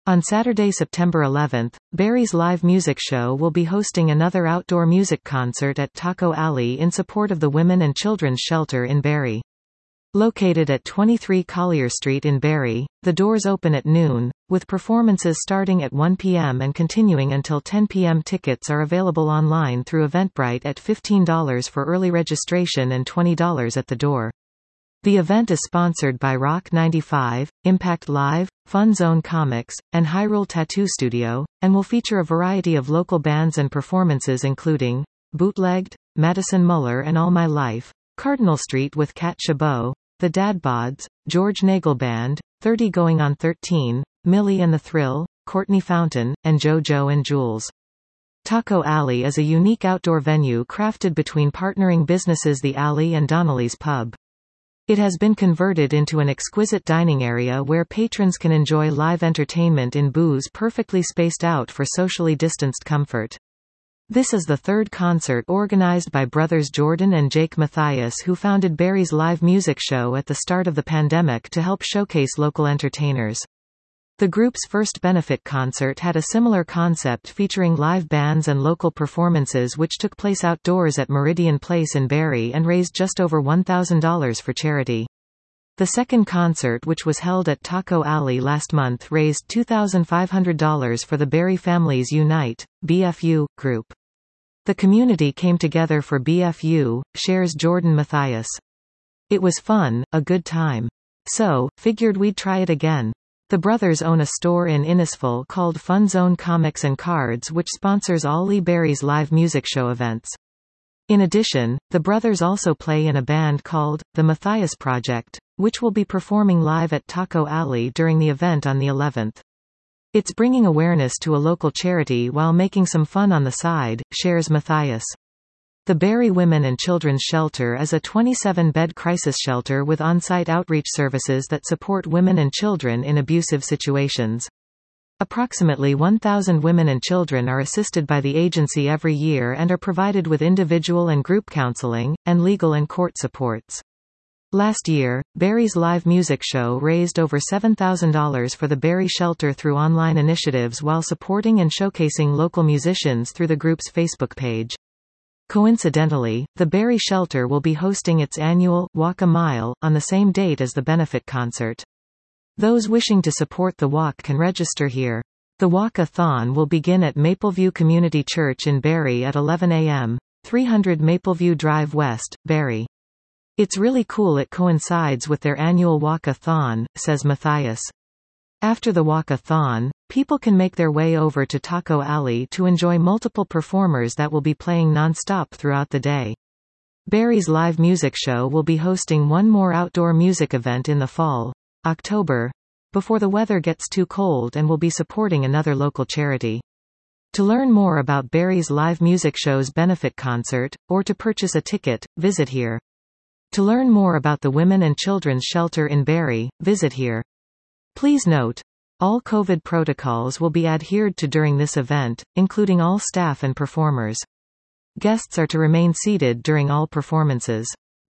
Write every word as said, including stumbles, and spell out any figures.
On Saturday, September eleventh, Barry's live music show will be hosting another outdoor music concert at Taco Alley in support of the Women and Children's Shelter in Barrie. Located at twenty-three Collier Street in Barrie, the doors open at noon, with performances starting at one p m and continuing until ten p m Tickets are available online through Eventbrite at fifteen dollars for early registration and twenty dollars at the door. The event is sponsored by Rock ninety-five, Impact Live, Fun Zone Comics, and Hyrule Tattoo Studio, and will feature a variety of local bands and performances including Bootlegged, Madison Muller and All My Life, Cardinal Street with Cat Chabot, The Dad Bods, George Nagel Band, thirty Going on thirteen, Millie and the Thrill, Courtney Fountain, and JoJo and Jules. Taco Alley is a unique outdoor venue crafted between partnering businesses The Alley and Donnelly's Pub. It has been converted into an exquisite dining area where patrons can enjoy live entertainment in booths perfectly spaced out for socially distanced comfort. This is the third concert organized by brothers Jordan and Jake Matthias, who founded Barry's live music show at the start of the pandemic to help showcase local entertainers. The group's first benefit concert had a similar concept featuring live bands and local performances which took place outdoors at Meridian Place in Barrie and raised just over one thousand dollars for charity. The second concert, which was held at Taco Alley last month, raised two thousand five hundred dollars for the Barrie Families Unite, B F U, group. The community came together for B F U, shares Jordan Matthias. It was fun, a good time. So, figured we'd try it again. The brothers own a store in Innisfil called Fun Zone Comics and Cards, which sponsors all Lee Barry's live music show events. In addition, the brothers also play in a band called The Matthias Project, which will be performing live at Taco Alley during the event on the eleventh. It's bringing awareness to a local charity while making some fun on the side, shares Matthias. The Barrie Women and Children's Shelter is a twenty-seven bed crisis shelter with on-site outreach services that support women and children in abusive situations. Approximately one thousand women and children are assisted by the agency every year and are provided with individual and group counseling, and legal and court supports. Last year, Barry's live music show raised over seven thousand dollars for the Barrie Shelter through online initiatives while supporting and showcasing local musicians through the group's Facebook page. Coincidentally, the Barrie Shelter will be hosting its annual Walk a Mile on the same date as the benefit concert. Those wishing to support the walk can register here. The walk-a-thon will begin at Mapleview Community Church in Barrie at eleven a m, three hundred Mapleview Drive West, Barrie. It's really cool, it coincides with their annual walk-a-thon, says Matthias. After the walk-a-thon, people can make their way over to Taco Alley to enjoy multiple performers that will be playing non-stop throughout the day. Barry's live music show will be hosting one more outdoor music event in the fall, October, before the weather gets too cold, and will be supporting another local charity. To learn more about Barry's live music show's benefit concert, or to purchase a ticket, visit here. To learn more about the Women and Children's Shelter in Barrie, visit here. Please note, all COVID protocols will be adhered to during this event, including all staff and performers. Guests are to remain seated during all performances.